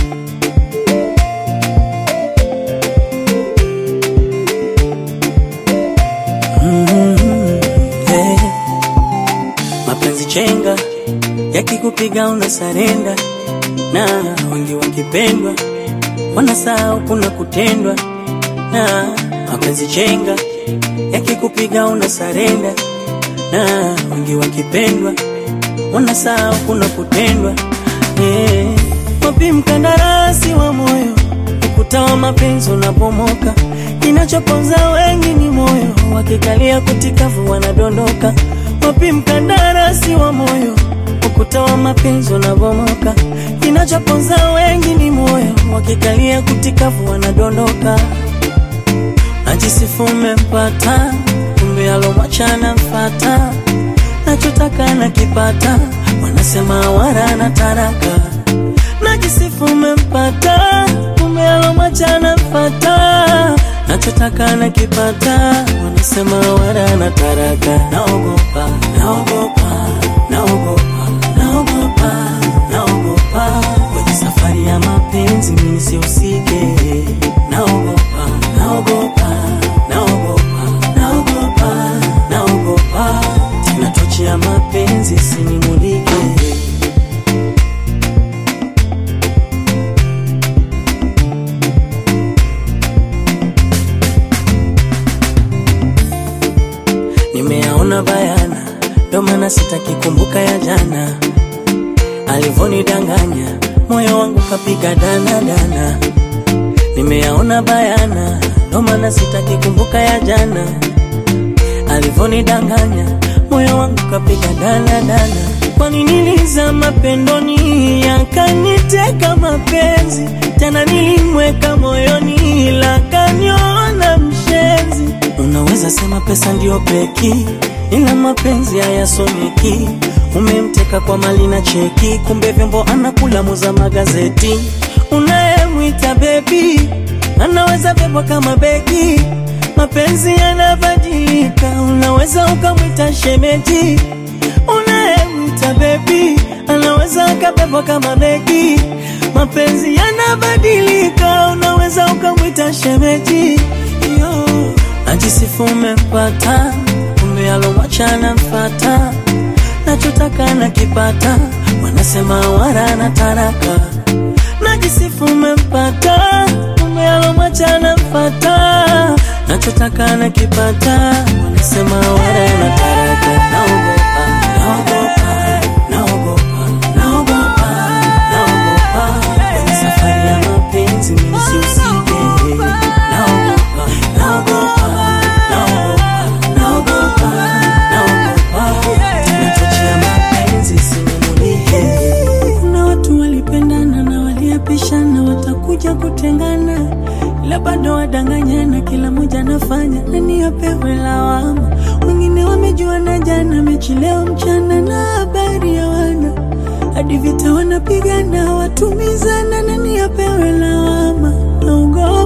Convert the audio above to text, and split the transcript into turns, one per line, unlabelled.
Mapenzi chenga yakikupiga unasarenda, na wengi wakipendwa wanasahau kuna kutendwa. Na mapenzi chenga yakikupiga unasarenda, na wengi wakipendwa wanasahau kuna kutendwa. Wapi mkandarasi wa moyo, ukuta wa mapenzi unapomoka, kinachoponza wengi ni moyo, wakikalia kutikavu wanadondoka. Wapi mkandarasi wa moyo, ukuta wa mapenzi unapomoka, kinachoponza wengi ni moyo, wakikalia kutikavu wanadondoka. Najisifu umempata, kumbe alomwachana mfata, nachotaka nakipata, wanasema wala na taraka. Najisifu umempata, kumbe alomwachana mfata, nachotaka nakipata, wanasema wala na taraka. Naogopa, naogopa, naogopa, naogopa, naogopa, kwenye safari ya mapenzi mimi nisihusike. Naogopa, naogopa, naogopa, naogopa, naogopa, tena tochi ya mapenzi isinimulike. Nimeyaona bayana, ndo maana sitaki kumbuka ya jana. Alivonidanganya, moyo wangu kapiga dana dana. Nimeyaona bayana, ndo maana sitaki kumbuka ya jana. Alivonidanganya, moyo wangu kapiga dana dana. Kwani nilizama pendoni, yakaniteka mapenzi, tena nilimweka moyoni, ila kaniona mshenzi. Unaweza sema pesa ndio peki, ila mapenzi hayasomeki. Umemteka kwa mali na cheki, kumbe vyombo anakula muza magazeti. Unayemwita baby, anaweza bebwa kama begi. Mapenzi yanabadilika, unaweza ukamwita shemeji. Unayemwita baby, anaweza akabebwa kama begi. Mapenzi yanabadilika, unaweza ukamwita shemeji. Najisifu umempata, kumbe alomwachana mfata, nachotaka nakipata, wanasema wala na taraka. Najisifu umempata, kumbe alomwachana mfata, nachotaka nakipata, wanasema wala na taraka. Naogopa, naogopa, naogopa, naogopa, naogopa, kwenye safari ya mapenzi mimi nisihusike. Naogopa, naogopa, naogopa, naogopa, naogopa, tena tochi ya mapenzi isinimulike. Kuna watu walipendana na waliapishana watakuja kutengana, ila bado wadanganyana, kila mmoja anafanya nani apewe lawama. Wengine wamejuana jana, mechi leo mchana, na habari ya wana hadi vita wanapigana, watumizana, nani apewe lawama. Naogopa.